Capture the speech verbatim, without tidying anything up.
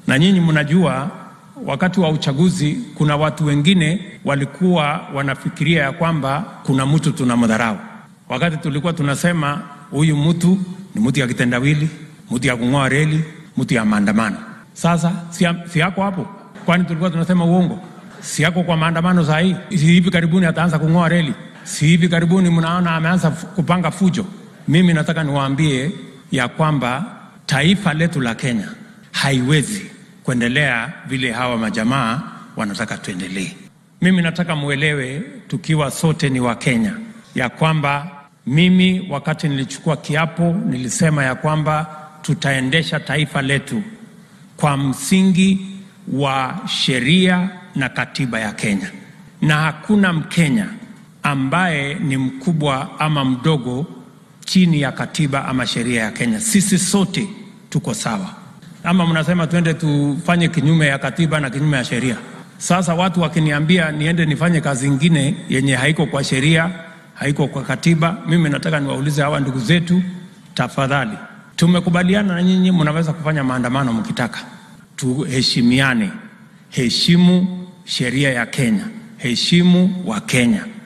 Na nyinyi mnajua wakati wa uchaguzi kuna watu wengine walikuwa wanafikiria ya kwamba kuna mtu tunamdharau. Wakati tulikuwa tunasema huyu mtu ni mtu ya kitendawili, mtu ya kung'oa reli, mtu ya maandamano. Sasa si, si yako hapo? Kwani tulikuwa tunasema uongo? Si yako kwa maandamano saa hii? Si hivi karibuni ataanza kung'oa reli? Si hivi karibuni mnaona ameanza kupanga fujo? Mimi nataka niwaambie ya kwamba taifa letu la Kenya haiwezi kuendelea vile hawa majamaa wanataka tuendelee. Mimi nataka muelewe tukiwa sote ni wa Kenya ya kwamba mimi wakati nilichukua kiapo nilisema ya kwamba tutaendesha taifa letu kwa msingi wa sheria na katiba ya Kenya. Na hakuna Mkenya ambaye ni mkubwa ama mdogo chini ya katiba ama sheria ya Kenya. Sisi sote tuko sawa. Ama mnasema tuende tufanye kinyume ya katiba na kinyume ya sheria. Sasa watu wakiniambia niende nifanye kazi nyingine yenye haiko kwa sheria, haiko kwa katiba, mimi nataka niwaulize hawa ndugu zetu, tafadhali. Tumekubaliana na nyinyi mnaweza kufanya maandamano mkitaka. Tuheshimiane. Heshimu sheria ya Kenya. Heshimu wa Kenya.